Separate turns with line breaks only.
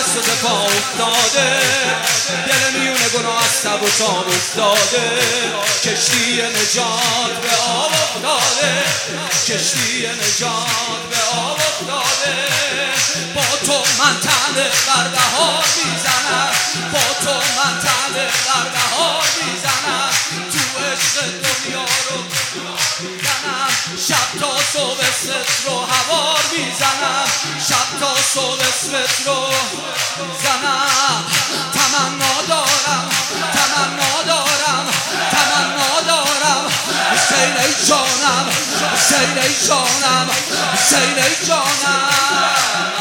دست و پا افتاده، دل میونه گناه از تب و تاب افتاده، کشتی نجات به آب افتاده، کشتی نجات به آب افتاده. با تو من طعم بردهار میزنم، با تو من طعم بردهار میزنم، تو عشق دنیا رو میزنم، شب تا صبح ست رو هوار میزنم، شب تا صبح ست رو میزنم. تمنا دارم، تمنا دارم، تمنا دارم، حسین ای جانم، حسین ای جانم، حسین ای جانم.